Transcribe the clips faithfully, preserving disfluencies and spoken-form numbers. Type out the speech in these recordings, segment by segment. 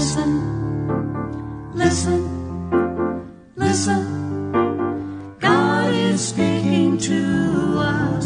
Listen, listen, listen. God is speaking to us.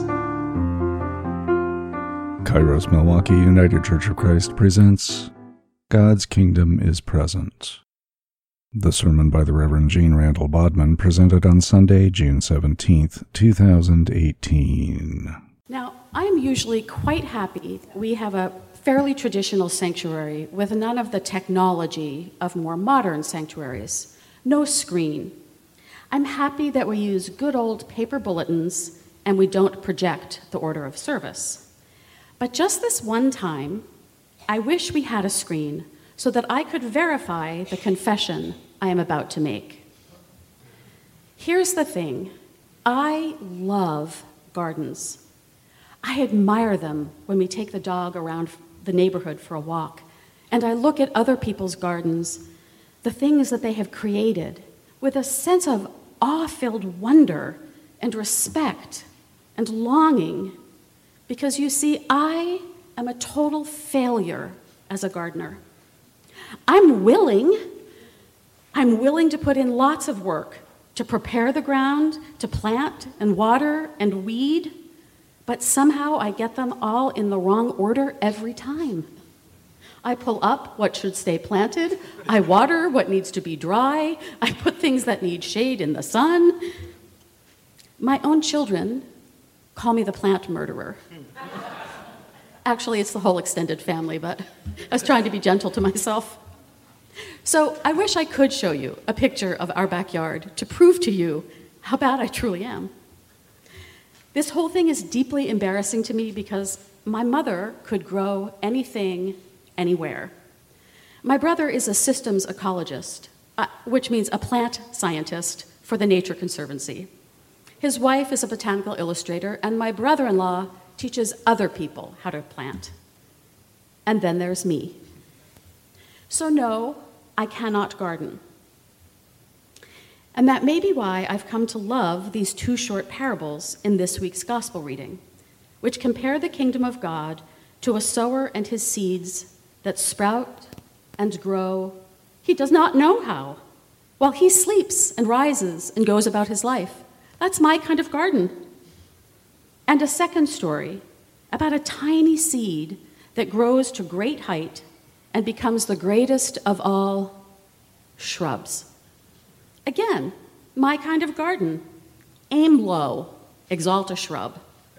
Kairos Milwaukee United Church of Christ presents God's Kingdom is Present. The sermon by the Reverend Gene Randall Bodman, presented on Sunday, June seventeenth, two thousand eighteen. Now, I am usually quite happy we have a fairly traditional sanctuary with none of the technology of more modern sanctuaries. No screen. I'm happy that we use good old paper bulletins and we don't project the order of service. But just this one time, I wish we had a screen so that I could verify the confession I am about to make. Here's the thing. I love gardens. I admire them when we take the dog around the neighborhood for a walk, and I look at other people's gardens, the things that they have created, with a sense of awe-filled wonder and respect and longing, because you see, I am a total failure as a gardener. I'm willing, I'm willing to put in lots of work to prepare the ground, to plant and water and weed, but somehow I get them all in the wrong order every time. I pull up what should stay planted, I water what needs to be dry, I put things that need shade in the sun. My own children call me the plant murderer. Actually, it's the whole extended family, but I was trying to be gentle to myself. So I wish I could show you a picture of our backyard to prove to you how bad I truly am. This whole thing is deeply embarrassing to me because my mother could grow anything, anywhere. My brother is a systems ecologist, uh, which means a plant scientist for the Nature Conservancy. His wife is a botanical illustrator, and my brother-in-law teaches other people how to plant. And then there's me. So no, I cannot garden. And that may be why I've come to love these two short parables in this week's gospel reading, which compare the kingdom of God to a sower and his seeds that sprout and grow. He does not know how, while he sleeps and rises and goes about his life. That's my kind of garden. And a second story about a tiny seed that grows to great height and becomes the greatest of all shrubs. Again, my kind of garden. Aim low, exalt a shrub.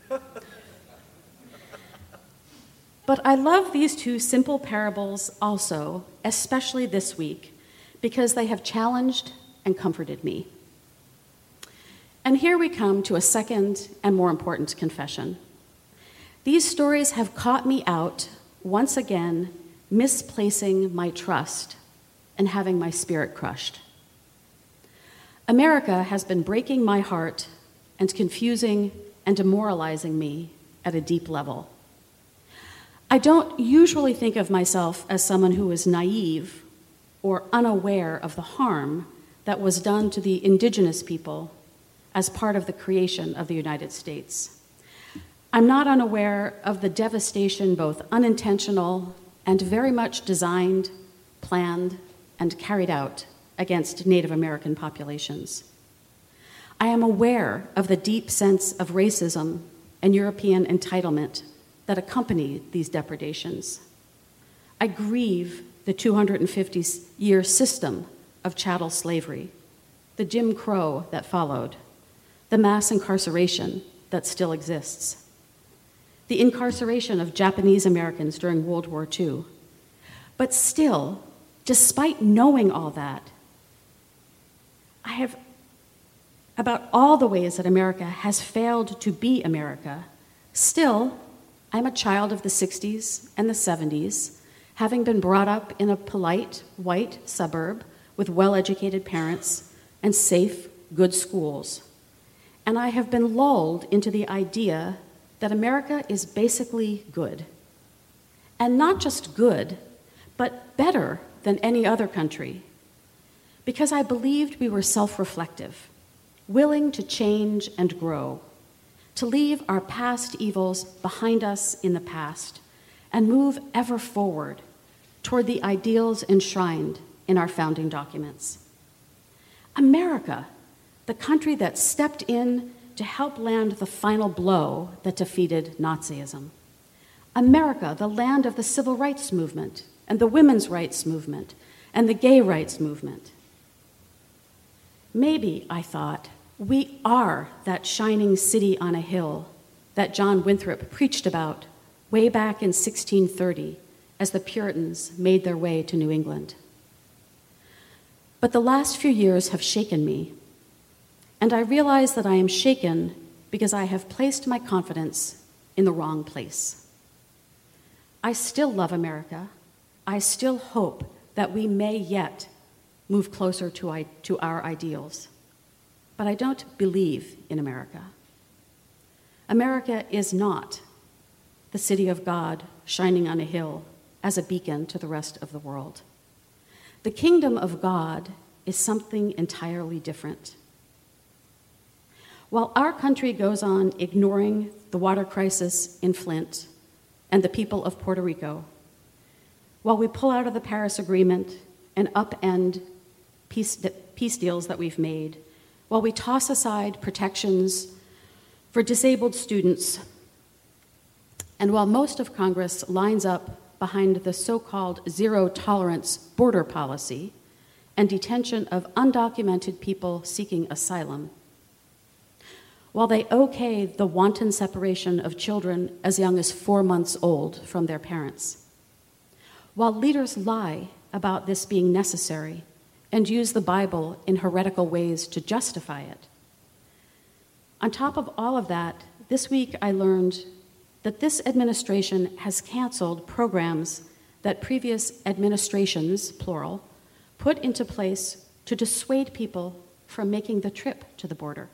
But I love these two simple parables also, especially this week, because they have challenged and comforted me. And here we come to a second and more important confession. These stories have caught me out, once again, misplacing my trust and having my spirit crushed. America has been breaking my heart and confusing and demoralizing me at a deep level. I don't usually think of myself as someone who is naive or unaware of the harm that was done to the indigenous people as part of the creation of the United States. I'm not unaware of the devastation, both unintentional and very much designed, planned, and carried out against Native American populations. I am aware of the deep sense of racism and European entitlement that accompany these depredations. I grieve the two hundred fifty year system of chattel slavery, the Jim Crow that followed, the mass incarceration that still exists, the incarceration of Japanese Americans during World War Two. But still, despite knowing all that, I have, about all the ways that America has failed to be America, still, I'm a child of the sixties and the seventies, having been brought up in a polite, white suburb with well-educated parents and safe, good schools. And I have been lulled into the idea that America is basically good. And not just good, but better than any other country. Because I believed we were self-reflective, willing to change and grow, to leave our past evils behind us in the past, and move ever forward toward the ideals enshrined in our founding documents. America, the country that stepped in to help land the final blow that defeated Nazism. America, the land of the civil rights movement and the women's rights movement and the gay rights movement. Maybe, I thought, we are that shining city on a hill that John Winthrop preached about way back in sixteen thirty as the Puritans made their way to New England. But the last few years have shaken me, and I realize that I am shaken because I have placed my confidence in the wrong place. I still love America. I still hope that we may yet move closer to, I, to our ideals. But I don't believe in America. America is not the city of God shining on a hill as a beacon to the rest of the world. The kingdom of God is something entirely different. While our country goes on ignoring the water crisis in Flint and the people of Puerto Rico, while we pull out of the Paris Agreement and upend peace, peace deals that we've made, while we toss aside protections for disabled students, and while most of Congress lines up behind the so-called zero-tolerance border policy and detention of undocumented people seeking asylum, while they okay the wanton separation of children as young as four months old from their parents, while leaders lie about this being necessary and use the Bible in heretical ways to justify it. On top of all of that, this week I learned that this administration has canceled programs that previous administrations, plural, put into place to dissuade people from making the trip to the border.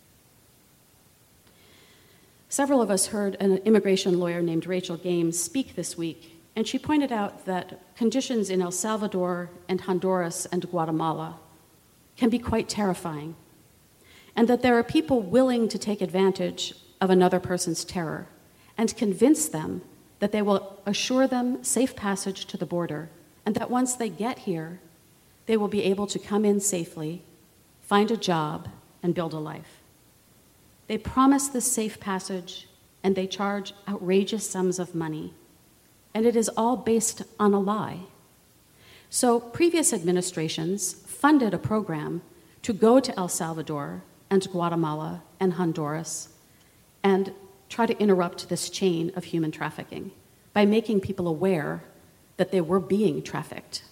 Several of us heard an immigration lawyer named Rachel Games speak this week, and she pointed out that conditions in El Salvador and Honduras and Guatemala can be quite terrifying, and that there are people willing to take advantage of another person's terror and convince them that they will assure them safe passage to the border, and that once they get here, they will be able to come in safely, find a job, and build a life. They promise this safe passage, and they charge outrageous sums of money, and it is all based on a lie. So previous administrations funded a program to go to El Salvador and Guatemala and Honduras and try to interrupt this chain of human trafficking by making people aware that they were being trafficked.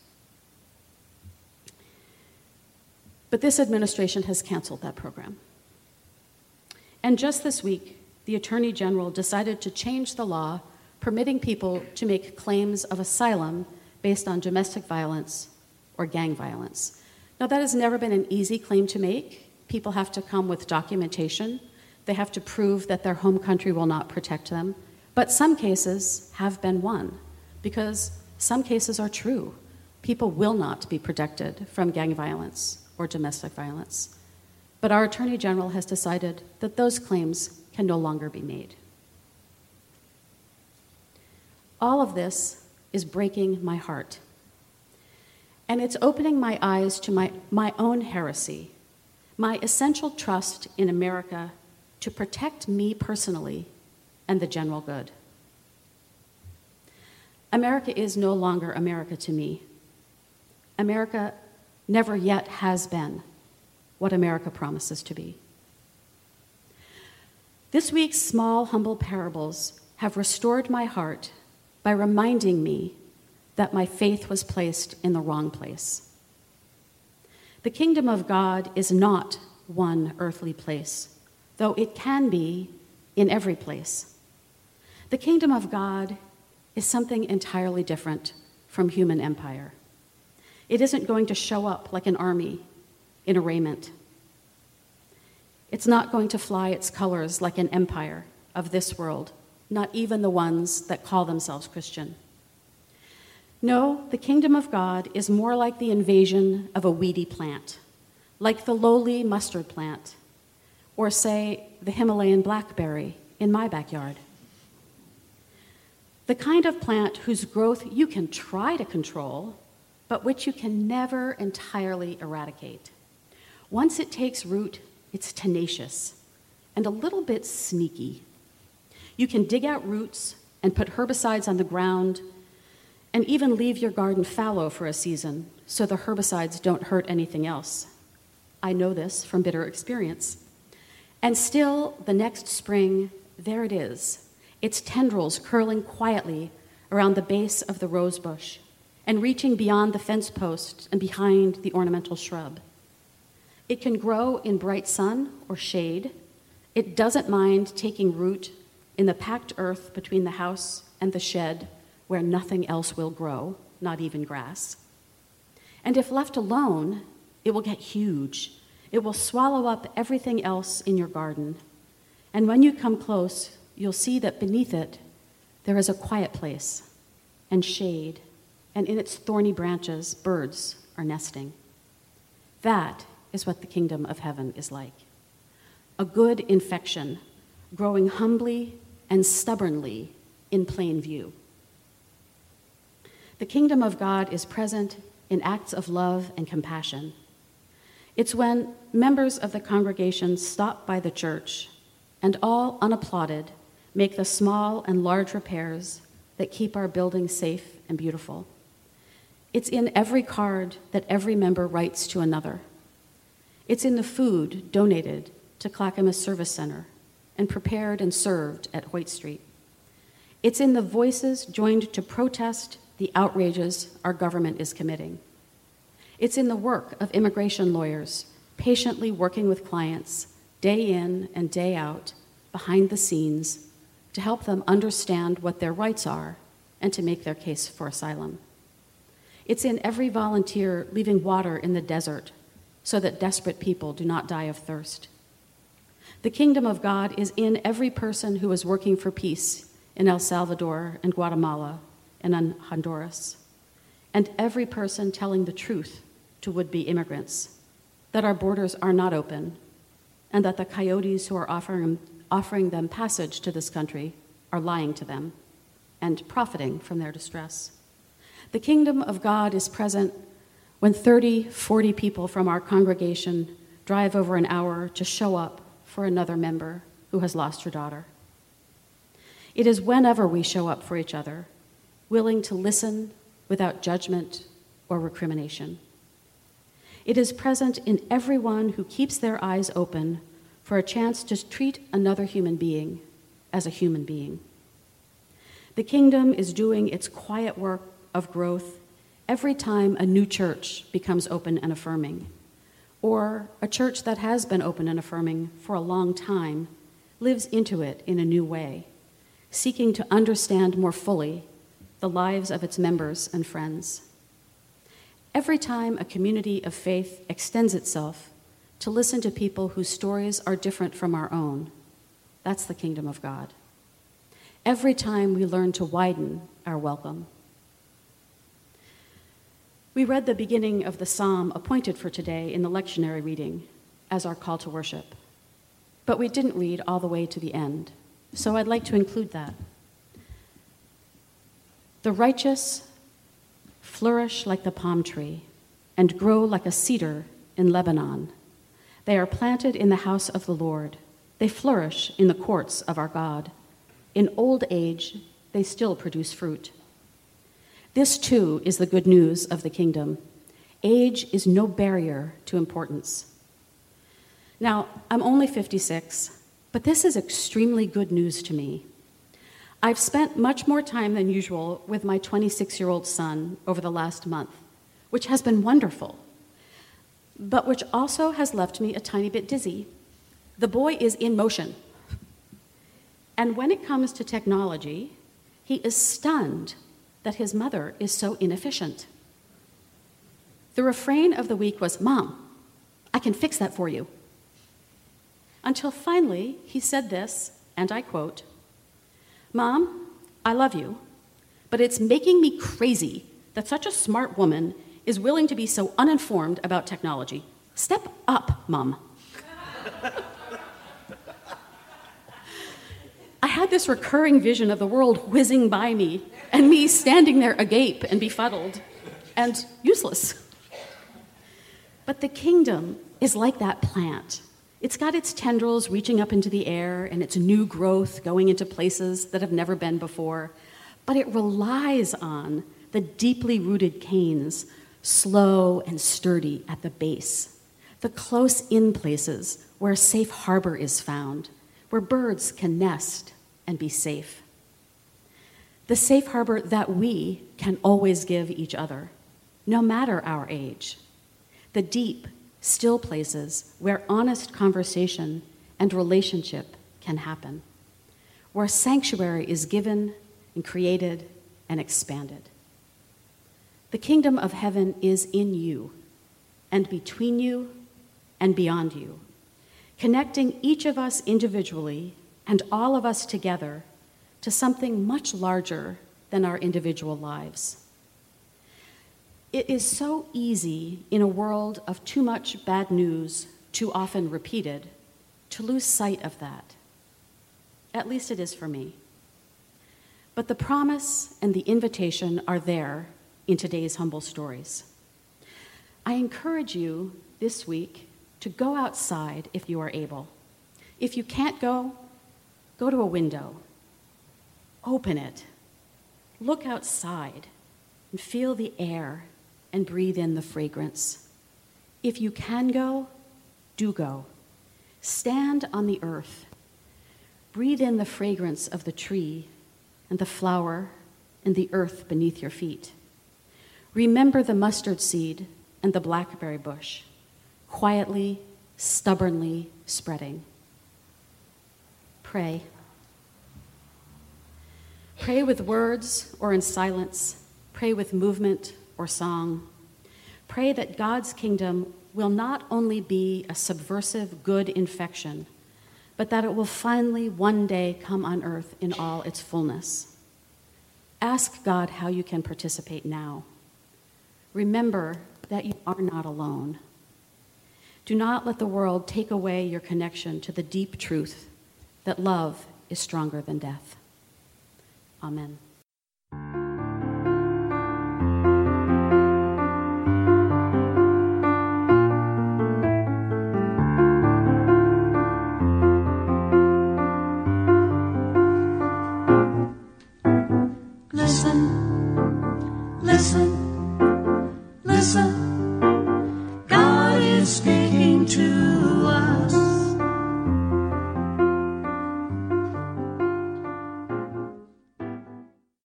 But this administration has canceled that program. And just this week, the Attorney General decided to change the law permitting people to make claims of asylum based on domestic violence or gang violence. Now, that has never been an easy claim to make. People have to come with documentation. They have to prove that their home country will not protect them. But some cases have been won because some cases are true. People will not be protected from gang violence or domestic violence. But our Attorney General has decided that those claims can no longer be made. All of this is breaking my heart. And it's opening my eyes to my, my own heresy, my essential trust in America to protect me personally and the general good. America is no longer America to me. America never yet has been what America promises to be. This week's small, humble parables have restored my heart by reminding me that my faith was placed in the wrong place. The kingdom of God is not one earthly place, though it can be in every place. The kingdom of God is something entirely different from human empire. It isn't going to show up like an army in a raiment. It's not going to fly its colors like an empire of this world, not even the ones that call themselves Christian. No, the kingdom of God is more like the invasion of a weedy plant, like the lowly mustard plant, or say, the Himalayan blackberry in my backyard. The kind of plant whose growth you can try to control, but which you can never entirely eradicate. Once it takes root, it's tenacious and a little bit sneaky. You can dig out roots and put herbicides on the ground and even leave your garden fallow for a season so the herbicides don't hurt anything else. I know this from bitter experience. And still, the next spring, there it is, its tendrils curling quietly around the base of the rose bush and reaching beyond the fence post and behind the ornamental shrub. It can grow in bright sun or shade. It doesn't mind taking root in the packed earth between the house and the shed where nothing else will grow, not even grass. And if left alone, it will get huge. It will swallow up everything else in your garden. And when you come close, you'll see that beneath it, there is a quiet place and shade, and in its thorny branches, birds are nesting. That is what the kingdom of heaven is like. A good infection, growing humbly and stubbornly in plain view. The kingdom of God is present in acts of love and compassion. It's when members of the congregation stop by the church and all unapplauded make the small and large repairs that keep our building safe and beautiful. It's in every card that every member writes to another. It's in the food donated to Clackamas Service Center and prepared and served at Hoyt Street. It's in the voices joined to protest the outrages our government is committing. It's in the work of immigration lawyers patiently working with clients day in and day out behind the scenes to help them understand what their rights are and to make their case for asylum. It's in every volunteer leaving water in the desert so that desperate people do not die of thirst. The kingdom of God is in every person who is working for peace in El Salvador and Guatemala and in Honduras, and every person telling the truth to would-be immigrants, that our borders are not open, and that the coyotes who are offering, offering them passage to this country are lying to them and profiting from their distress. The kingdom of God is present when thirty, forty people from our congregation drive over an hour to show up for another member who has lost her daughter. It is whenever we show up for each other, willing to listen without judgment or recrimination. It is present in everyone who keeps their eyes open for a chance to treat another human being as a human being. The kingdom is doing its quiet work of growth every time a new church becomes open and affirming, or a church that has been open and affirming for a long time lives into it in a new way, seeking to understand more fully the lives of its members and friends. Every time a community of faith extends itself to listen to people whose stories are different from our own, that's the kingdom of God. Every time we learn to widen our welcome. We read the beginning of the psalm appointed for today in the lectionary reading as our call to worship, but we didn't read all the way to the end, so I'd like to include that. The righteous flourish like the palm tree and grow like a cedar in Lebanon. They are planted in the house of the Lord. They flourish in the courts of our God. In old age, they still produce fruit. This, too, is the good news of the kingdom. Age is no barrier to importance. Now, I'm only fifty-six, but this is extremely good news to me. I've spent much more time than usual with my twenty-six-year-old son over the last month, which has been wonderful, but which also has left me a tiny bit dizzy. The boy is in motion. And when it comes to technology, he is stunned that his mother is so inefficient. The refrain of the week was, "Mom, I can fix that for you." Until finally he said this, and I quote, "Mom, I love you, but it's making me crazy that such a smart woman is willing to be so uninformed about technology. Step up, Mom." I had this recurring vision of the world whizzing by me and me standing there agape and befuddled and useless. But the kingdom is like that plant. It's got its tendrils reaching up into the air and its new growth going into places that have never been before. But it relies on the deeply rooted canes, slow and sturdy at the base, the close-in places where a safe harbor is found, where birds can nest and be safe. The safe harbor that we can always give each other, no matter our age. The deep, still places where honest conversation and relationship can happen, where sanctuary is given and created and expanded. The kingdom of heaven is in you and between you and beyond you, connecting each of us individually and all of us together to something much larger than our individual lives. It is so easy in a world of too much bad news, too often repeated, to lose sight of that. At least it is for me. But the promise and the invitation are there in today's humble stories. I encourage you this week to go outside if you are able. If you can't go, go to a window. Open it. Look outside and feel the air and breathe in the fragrance. If you can go, do go. Stand on the earth. Breathe in the fragrance of the tree and the flower and the earth beneath your feet. Remember the mustard seed and the blackberry bush, quietly, stubbornly spreading. Pray. Pray with words or in silence. Pray with movement or song. Pray that God's kingdom will not only be a subversive good infection, but that it will finally one day come on earth in all its fullness. Ask God how you can participate now. Remember that you are not alone. Do not let the world take away your connection to the deep truth that love is stronger than death. Amen. Listen, listen, listen. God is speaking to